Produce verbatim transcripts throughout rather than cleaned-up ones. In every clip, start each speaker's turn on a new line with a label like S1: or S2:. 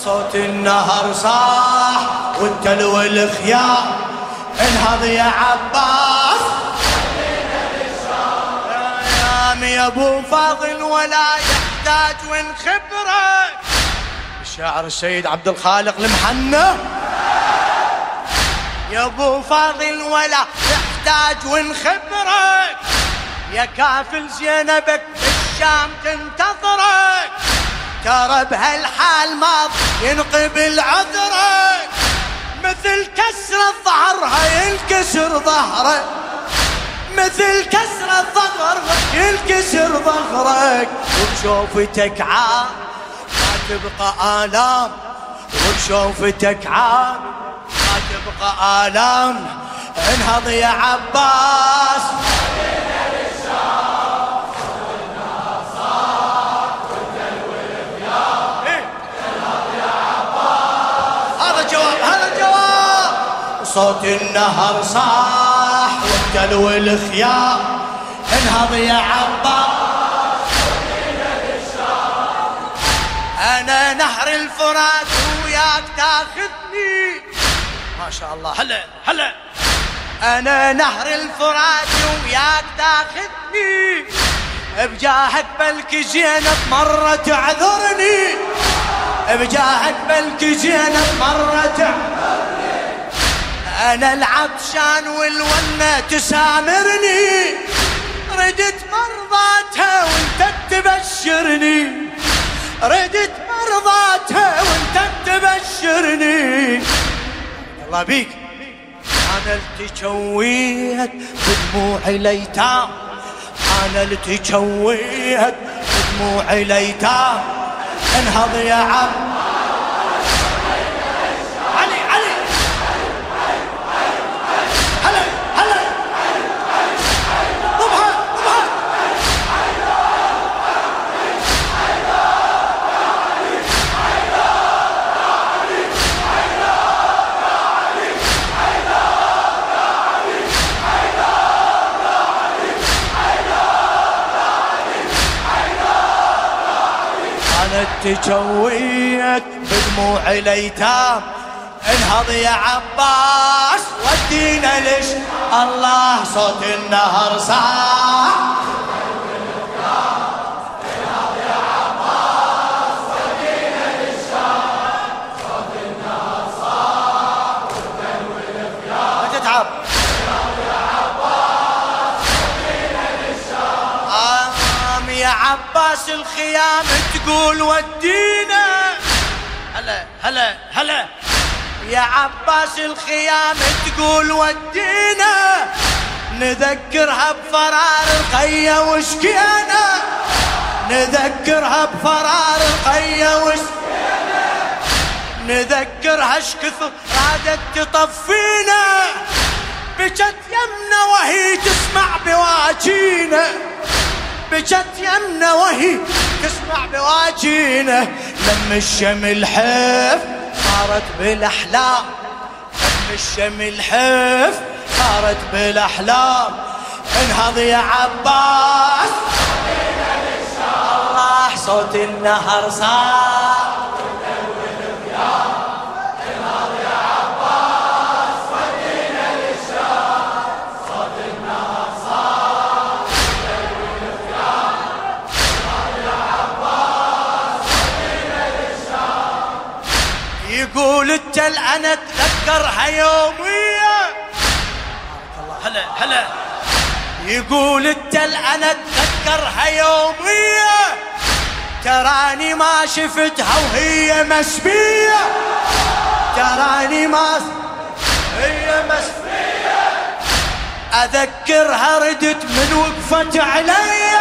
S1: صوت النهر صاح والتلو الخيام، انهض يا عباس يا ابو فاضل ولا يحتاج وين خبرك. الشاعر السيد عبد الخالق المحنى. يا ابو فاضل ولا يحتاج وين خبرك، يا كافل زينبك الشام تنتظرك، ترى بهالحال ما ينقبل عذرك، مثل كسر ظهرها ينكسر ظهرك، مثل كسر الظهر ينكسر ظهرك، وبشوفتك عام ما تبقى آلام، وبشوفتك عام ما تبقى آلام. انهض يا عباس صوت النهر صاح والتلو الخيام، انهض يا عباس انا نهر الفرات وياك تاخذني. ما شاء الله هلا هلا. انا نهر الفرات وياك تاخذني، بجاهك بلك زينب مرة تعذرني، بجاهك بلك زينب مرة تعذرني، أنا العطشان والونة تسامرني، ردت مرضاتها وانت تبشرني، ردت مرضاتها وانت تبشرني. الله بيك. أنا التجويت بدموع الأيتام، أنا التجويت بدموع الأيتام، انهض يا عم تجويت بدموع الأيتام، انهض يا عباس ودينا ليش الله. صوت النهر صاح انهض يا عباس ودينا للشام، صوت النهر صاح والتلو الخيام، ما تتعب. انهض يا عباس ودينا للشام، يا عباس الخيام تقول ودينا. هلا هلا هلا. يا عباس الخيام تقول ودينا، نذكرها بفرار القيا وشكينا، نذكرها بفرار القيا وشكينا، نذكرها شكثر رادت تطفينا، بجت يمنا وهي تسمع بواجينا، بجت يمنا وهي تسمع بواجينا، لما الشم الحف صارت بالاحلام، لما الشم الحف صارت بالاحلام، انهض يا عباس الله. صوت النهر صار يقول التل انا اتذكرها يوميا. هلا هلا. يقول التل انا اتذكرها يوميا، تراني ما شفتها وهي مسبية، تراني ما هي مسبية، اذكرها ردت من وقفت عليا،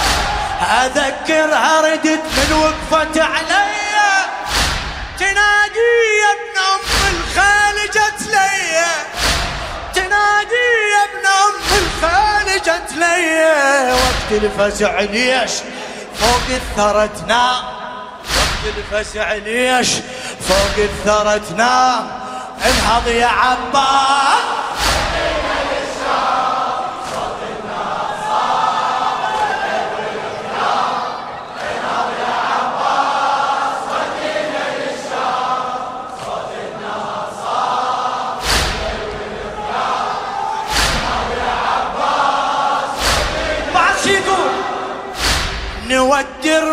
S1: اذكرها ردت من وقفت عليا، تنادي يا ابن ام الخال جت ليا، تنادي يا ابن ام الخال جت ليا، وقت الفزع ليش فوق الثرى تنام، وقت الفزع ليش فوق الثرى تنام، انهض يا عباس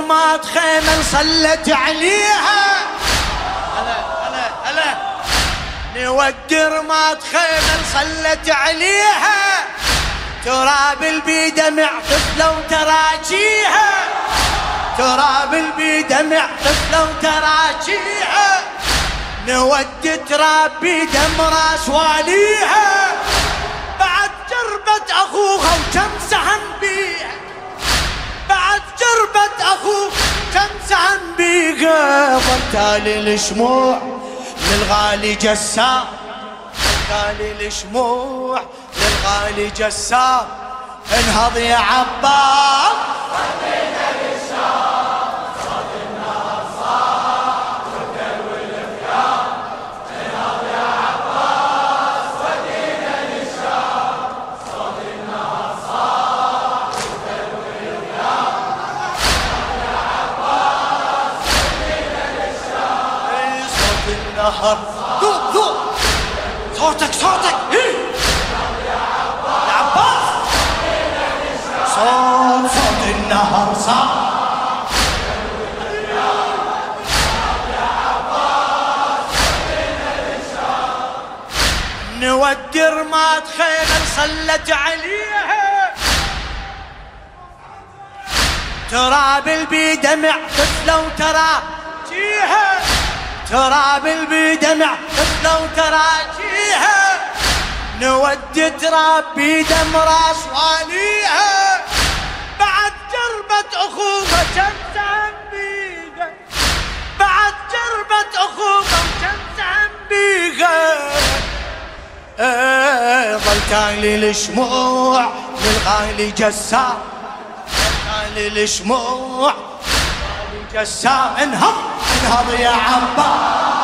S1: ما خيمة صلت عليها. هلا هلا هلا. نودر ما خيمة صلت عليها، تراب البيدمع طفلة وتراجيها، تراب البيدمع طفلة وتراجيها، نود تراب بيدم راس واليها، بعد جربت اخوها وكم سهم بيها، بعد جربت اخوها كم سهم بيها، ضلتالي الشموع للغالي جسام، ضلتالي الشموع للغالي جسام، انهض يا عباس ودينا للشام، صوت النهر صار والدلو الفيام، انهض يا عباس ودينا للشام، صوت النهر صار والدلو الفيام، انهض يا عباس ودينا للشام، صوت النهر ذوق ذوق صوتك صوتك صوت صوت النهر صار نودر ما تخيل صلت عليها، تراب البيدمع طفلة وتراجيها، تراب البيدمع طفلة وتراجيها، نود تراب بيدم راس واليها، بعد جربت اخوها كم سهم بيها، بعد جربت اخوها كم سهم بيها، ظل تالي الشموع للغالي جسام، تالي الشموع للغالي جسام، انهض انهض يا عباس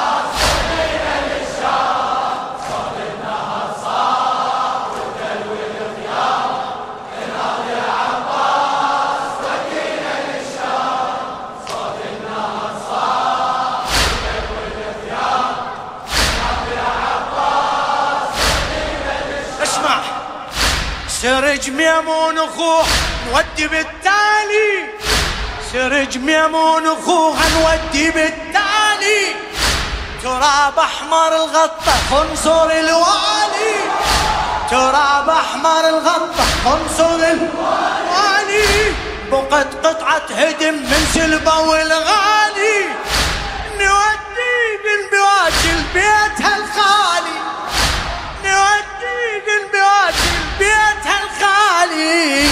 S1: سرج ميمون اخوه نودي بالتالي، سرج ميمون اخوه نودي بالتالي، تراب احمر الغطة خنصر الوالي، تراب احمر الغطة خنصر الوالي، بقت قطعة هدم من سلبة والغالي، نودي بالبواجي بيتها الخالي، نودي بالبواجي بيتها الخالي،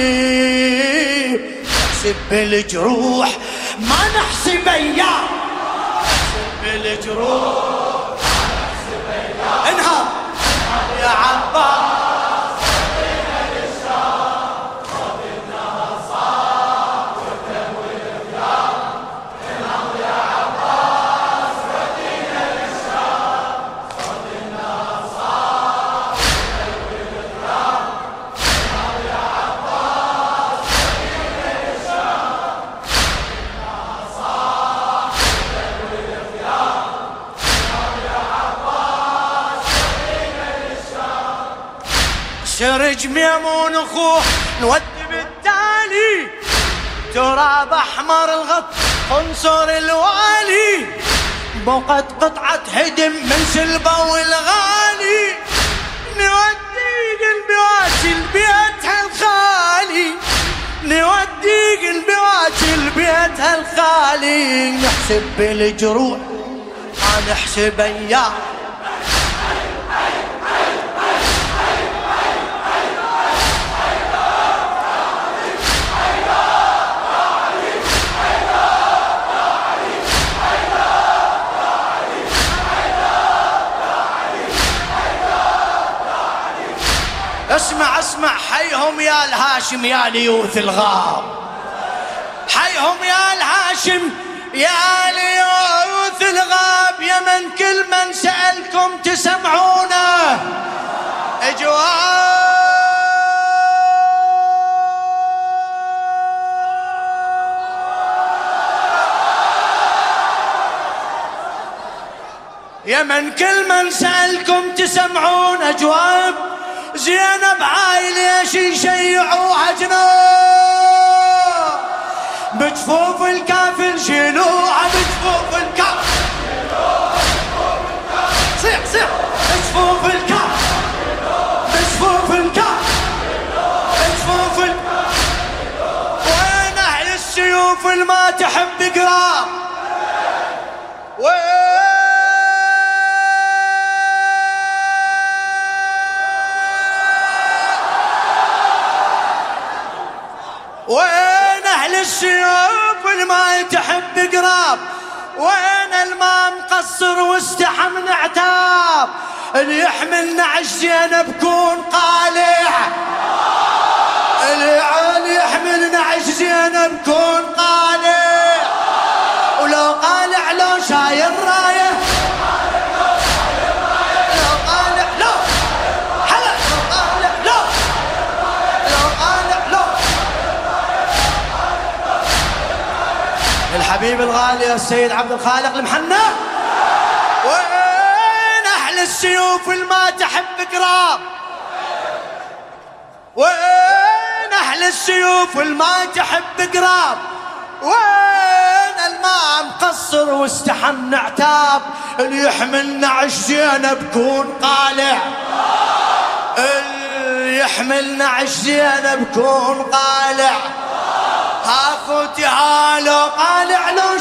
S1: نحسب بالجروح ما نحسب ايام، نحسب بالجروح ما نحسب ايام، انهض انهض يا عباس ودينا للشام، صوت النهر صار والدلو الفيام، انهض يا عباس ودينا للشام، صوت النهر صار والدلو الفيام، انهض يا عباس ودينا للشام، النهر صار والدلو الفيام، انهض يا عباس ودينا للشام، سرج ميمون اخوه نودي بالتالي، تراب احمر الغط خنصر الوالي، بقت قطعة هدم من سلبة والغالي، نودي قلبي واجل بيتها الخالي، نودي قلبي واجل بيتها الخالي، نحسب بالجروح ما نحسب ايام، اسمع اسمع حيهم يا الهاشم يا ليوث الغاب، حيهم يا الهاشم يا ليوث الغاب، يا من كل من سألكم تسمعونه اجواب، يا من كل من سألكم تسمعون اجواب، زينب هاي ليش يشيعوها جنوب، بجفوف الكافل شيلوها بجفوف الكافل صيح صيح بجفوف الكافل بجفوف الكافل بجفوف الكافل وين أهل السيوف الما تحب قراب وين وين أهل السيوف الما تحب قراب وين الما مقصر واستحى من عتاب اللي يحملنا عالزينة بكون قالع اللي يحملنا عالزينة بكون قالع ولو قالع لو شايل رايه لو قالع لو حلا لو قالع لو لو قالع لو الحبيب الغالي السيد عبد الخالق المحنى وين أهل السيوف الما تحب قراب وين أهل السيوف الما تحب قراب وين الماء مقصر واستحن عتاب اللي يحملنا عالزينة بكون قالع اللي يحملنا عالزينة بكون قالع هاخوتي هالو قالع لو